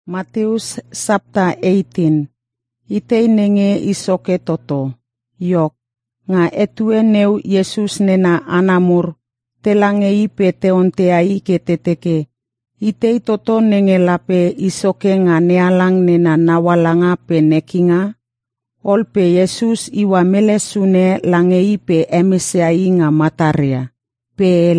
Matius chapter 18. Itei nenge isoke toto. Yok. Nga etue neu Yesus nena anamur. Telange ipe teontea ike teteke. Itei toto nenge lape isoke nga nealang nena nawalanga pe nekinga. Olpe Yesus iwa mele sune lange ipe emisai nga mataria. Pe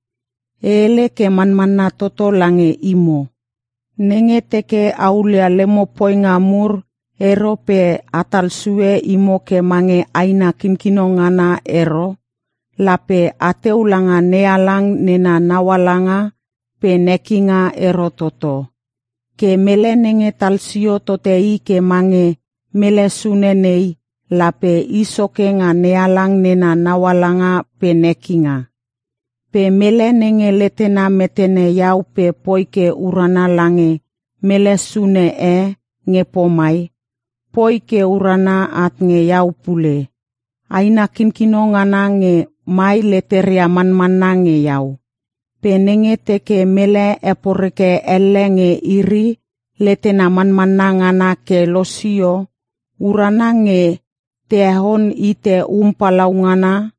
ele ke manmana toto lange imo. Nenge teke aulia lemo poinga mur ero pe atal sue imo ke mange aina kinkino ngana ero. Lape ateulanga nealang nena nawalanga pe nekinga ero toto. Ke mele nenge talsio tote ke mange mele sune nei lape isoke nga nealang nena nawalanga pe nekinga. Pe mele nenge letena metene yau pe poike urana lange mele sune ngepo mai. Poike urana at nge yau pule. Aina kinkino ngana nge mai leteria manmana nge yau. Pe nenge teke mele eporeke nge iri letena manmana ngana ke losio. Urana nge tehon ite umpalau ngana.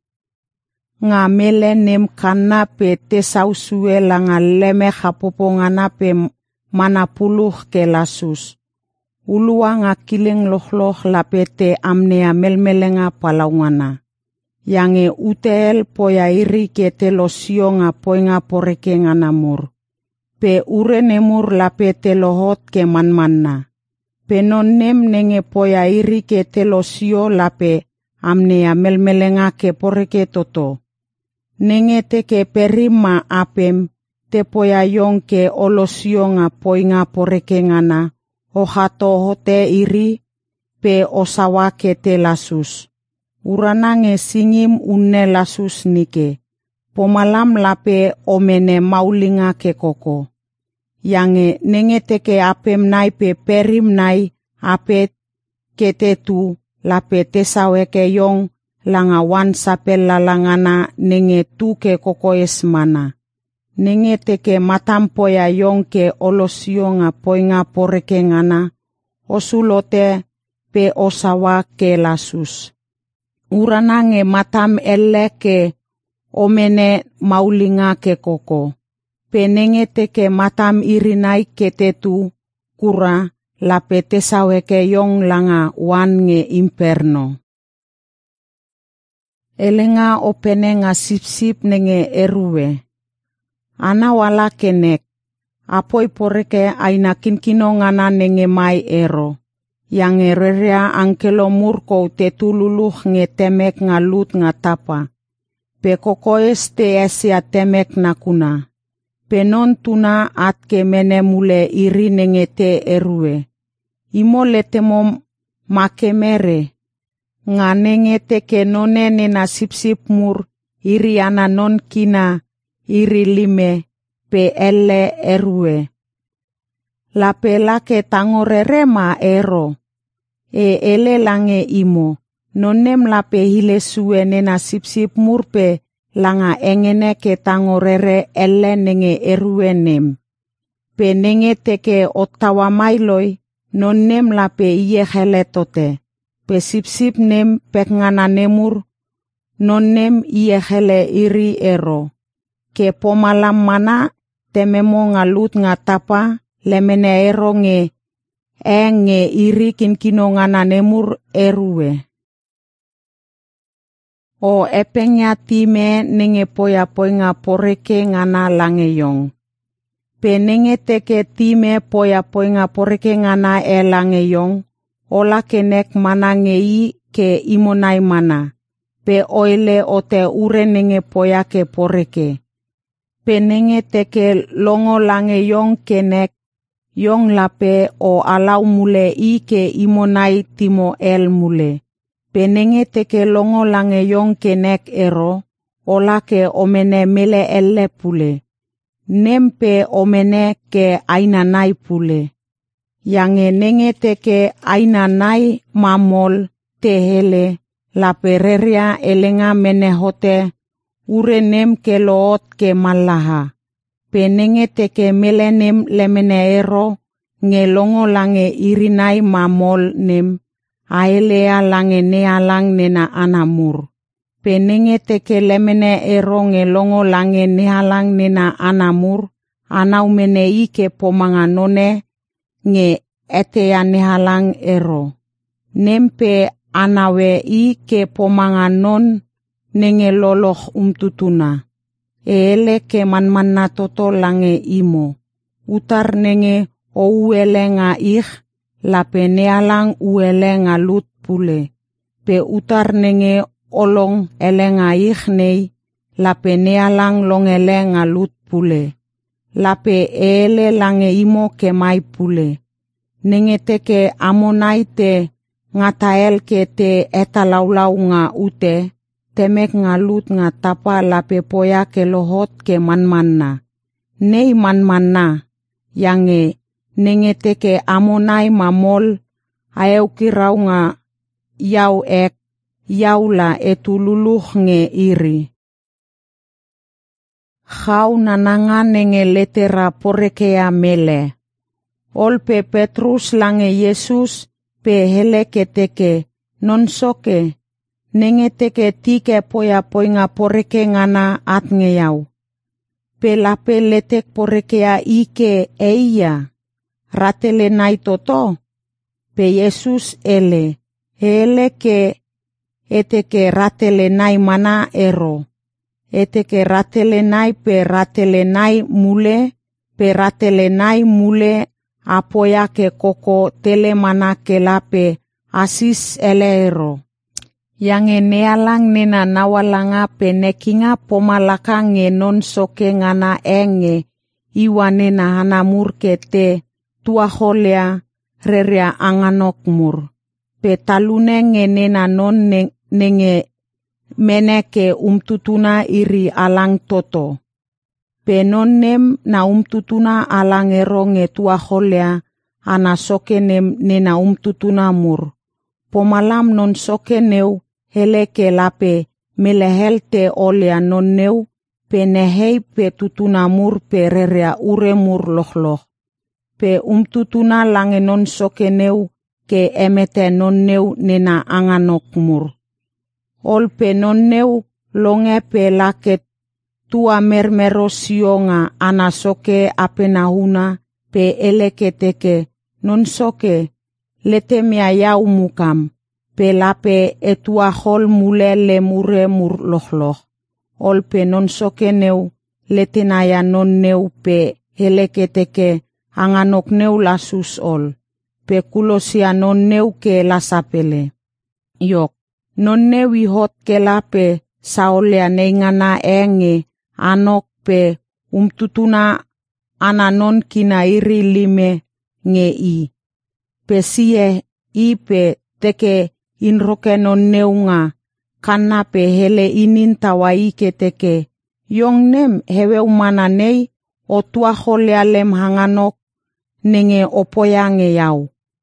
Nga mele nem kana pe tesau sue langa leme hapopo ngana pe mana puluh ke lasus. Ulua nga kileng loh lape te amnea melmelenga palau ngana. Yange utel poya iri ke te losio nga poinga poreke ngana mur. Pe ure nemur lape te lohot ke manmanna. Pe non nem nenge poya iri ke te losio lape amnea melmelenga ke poreke toto. Nenge teke perima apem te poya yong ke olosio nga poinga poreke ngana ohato hote iri pe osawa ke te lasus. Urana nge singim unne lasus nike. Pomalam lape omene maulinga ke koko. Yange nenge teke apem nai pe perim nai apet ke te tu lape tesawe ke yong langa wan sapel lalangana nenge tu ke koko esmana. Nenge teke matampoya yong ke olosio nga poinga poreke ngana osulote pe osawa ke lasus. Urana nge matam ke omene maulinga ke koko. Pe nenge teke matam irinai ke tetu kura lape tesawe ke yong langa wan nge imperno. Elenga opene nga sip-sip nenge eruwe. Ana wala kenek. Apoi poreke aina kinkino ngana nenge mai ero. Yang ererea angkelo murko tetululuh nge temek nga lut nga tapa. Pe kokoes te esia temek nakuna. Pe non tuna at ke mene mule iri nenge te eruwe. Imo letemo makemere. Nga nenge teke none nena sip-sip mur iri ana non kina iri lime pe eruwe. Lape lake tangorere ma ero. Ele lange imo. Nonem lape hile sue nena sip-sip mur pe langa engene ke tangorere nenge eruwe nem. Pe nenge teke otawa mailoi nonem lape iye hele tote. Pe sip-sip nem pek ngana nemur, non nem iye hele iri ero. Ke pomalam mana tememo ngalut nga tapa lemene ero nge iri kinkino ngana nemur eruwe. O epengnya time nenge poya-poinga poreke ngana lange yong. Pe nenge teke time poya-poinga poreke ngana lange yong. Ola kenek mana ngei ke imonai mana. Pe oile ote ure nenge poya ke poreke. Pe nenge teke longo lange yong kenek. Yong lape o alau mule ke imonai timo mule. Pe nenge teke longo lange yong kenek ero. Ola ke omene mele pule. Nempe omene ke aina nai pule. Yange nenge teke aina nai mamol tehele la pereria elenga menehote ure nem ke loot ke malaha. Pe nenge teke melenem lemene ero ngelongo lange irinai mamol nem aelea lange nealang nena anamur. Penenge teke lemene ero ngelongo lange nealang nena anamur, anau mene ike pomanganone nge etea nealang ero. Nempe anawe ike pomanganon nenge loloh umtutuna. Eele ke manmanna toto lange imo. Utar nenge o uele nga lape nealang uele nga lut pule. Pe utar nenge olong ele nga nei, lape nealang long ele nga lut pule. Lape eele lange imo ke mai pule. Nenge teke amonai te ngatael ke te etalaulau nga ute, temek nga lut nga tapa lape poya ke lohot ke manmanna. Nei manmanna, yange nenge teke amonai mamol, aeu kirau nga yau ek, yau la etululuh nge iri. Khau nananga nenge letera porekea mele. Olpe Petrus lange Yesus pe hele keteke non soke nenge teke tike poya poinga poreke ngana at ngeyau. Pe lape letek porekea ike eia ratele nai toto. Pe Yesus ele ke eteke ratele nai mana ero. Eteke ratele nai pe ratele nai mule, pe ratele nai mule apoya ke koko tele mana ke lape asis eleero. Yange nealang nena nawalanga pe nekinga pomalaka nge non soke ngana enge iwa nena hanamur ke te tuaholea rerea anganok mur. Pe talune nge nena non nenge meneke umtutuna iri alang toto. Pe non nem na umtutuna alang ero nge tuaholea ana soke nem nena umtutuna mur. Pomalam non soke neu hele ke lape melehel te olea non neu pe nehei pe tutuna mur pe rerea ure mur lohloh. Pe umtutuna lange non soke neu ke emete non neu nena anganok mur. Ol pe non neu longe pe laket tua mermero sionga ana soke apenahuna pe eleketeke non soke lete mea yau mukam pe lape etua hol mule le mure mur lohloh. Ol pe non soke neu lete naya non neu pe eleketeke anganok neu lasus ol. Pe kulosia non neu ke lasapele. Yok. Non neu ihot ke lape saolea neingana enge anok pe umtutuna ananon kina iri lime nge i. Pe sie i pe teke inroke non neu nga kana pe hele inin tawa ike teke. Yong nem hewe umana nei o tua holea lem hanganok nenge opoya nge yau.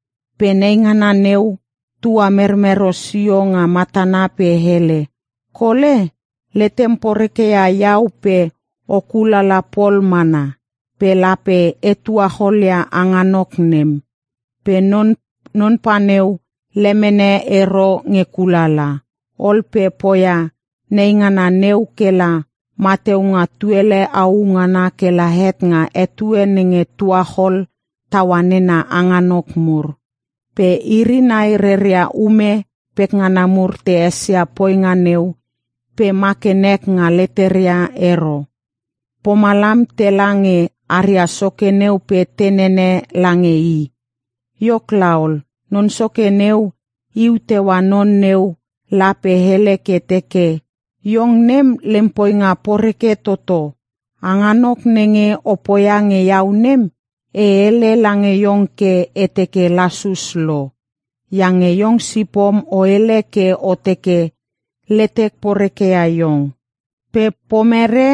Pe neingana neu tua mermero sio nga matana pe hele. Kole le temporekea yau pe okula la pol mana. Pe lape etua holea anganok nem. Pe non paneu lemene ero nge kulala. Ol pe poya neingana neu kela mateu nga tuele au ngana kela het nga etue nenge tua hol tawanena anganok mur. Pe irinai reria ume pek ngana mur te esia poinga neu pe makenek nga leteria ero. Pomalam te lange aria soke neu pe tenene lange i. Yok laol, non soke neu iu te wanon neu lape hele ke teke. Yong nem lempoinga poreke toto. Anganok nenge opoyange yau nem ele lange yong ke eteke lasus lo. Yange yong sipom o ele ke oteke letek poreke ayong. Pe pomere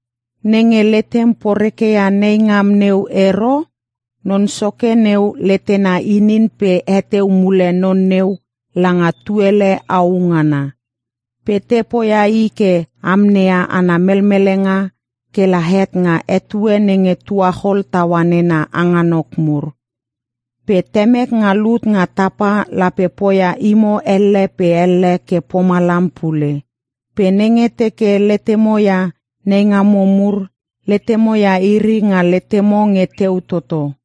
nenge letem poreke a neingam neu ero, non soke neu letena inin pe ete umule non neu langa tuele aungana. Pe tepo ya ike amnea ana melmelenga ke lahet nga etue nenge tua hol tawanena anganok mur. Pe temek nga lut nga tapa lape poya imo elle pe elle ke pomalam pule. Pe nenge teke letemo ya nenga momur, letemo ya iri nga letemo nge teu toto.